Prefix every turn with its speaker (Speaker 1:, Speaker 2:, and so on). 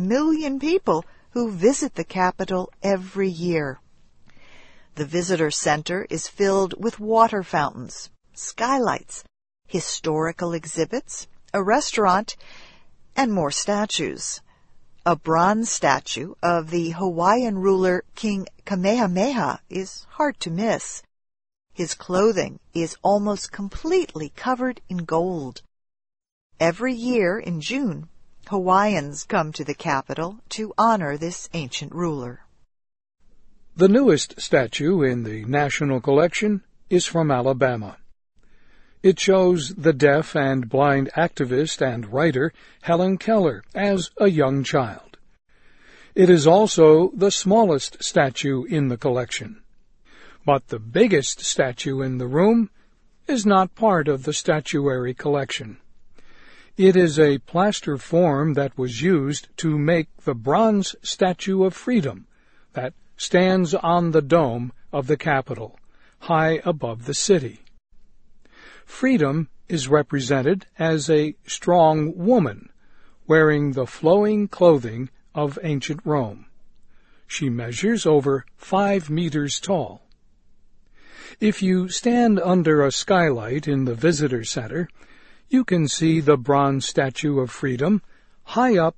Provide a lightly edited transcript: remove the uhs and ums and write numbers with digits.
Speaker 1: million people who visit the capital every year. The visitor center is filled with water fountains, skylights, historical exhibits, a restaurant, and more statues. A bronze statue of the Hawaiian ruler King Kamehameha is hard to miss. His clothing is almost completely covered in gold. Every year in June, Hawaiians come to the capital to honor this ancient ruler.
Speaker 2: The newest statue in the National Collection is from Alabama. It shows the deaf and blind activist and writer Helen Keller as a young child. It is also the smallest statue in the collection. But the biggest statue in the room is not part of the statuary collection. It is a plaster form that was used to make the bronze Statue of Freedom that stands on the dome of the Capitol, high above the city. Freedom is represented as a strong woman wearing the flowing clothing of ancient Rome. She measures over 5 meters tall. If you stand under a skylight in the visitor center, you can see the bronze Statue of Freedom high up